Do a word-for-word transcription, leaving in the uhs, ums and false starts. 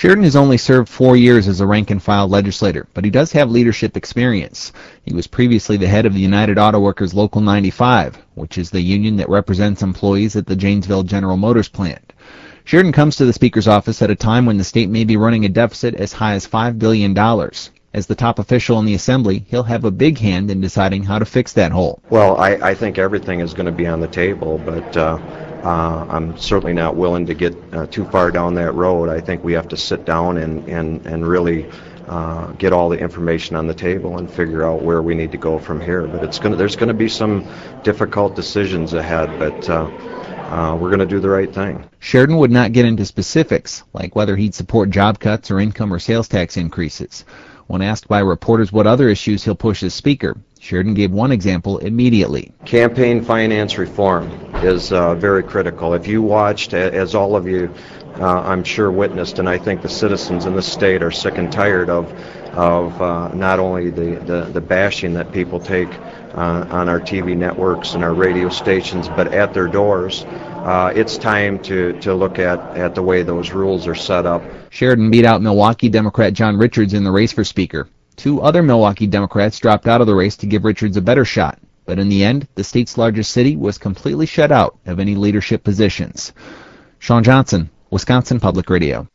Sheridan has only served four years as a rank-and-file legislator, but he does have leadership experience. He was previously the head of the United Auto Workers Local ninety-five, which is the union that represents employees at the Janesville General Motors plant. Sheridan comes to the Speaker's office at a time when the state may be running a deficit as high as five billion dollars. As the top official in the Assembly, he'll have a big hand in deciding how to fix that hole. Well, I, I think everything is going to be on the table, but uh, uh, I'm certainly not willing to get uh, too far down that road. I think we have to sit down and, and, and really uh, get all the information on the table and figure out where we need to go from here. But it's going to, there's going to be some difficult decisions ahead, but uh, uh, we're going to do the right thing. Sheridan would not get into specifics, like whether he'd support job cuts or income or sales tax increases. When asked by reporters what other issues he'll push as Speaker, Sheridan gave one example immediately. Campaign finance reform is uh, very critical. If you watched, as all of you, uh, I'm sure, witnessed, and I think the citizens in the state are sick and tired of, of uh, not only the, the, the bashing that people take uh, on our T V networks and our radio stations, but at their doors. Uh, it's time to, to look at, at the way those rules are set up. Sheridan beat out Milwaukee Democrat John Richards in the race for Speaker. Two other Milwaukee Democrats dropped out of the race to give Richards a better shot. But in the end, the state's largest city was completely shut out of any leadership positions. Sean Johnson, Wisconsin Public Radio.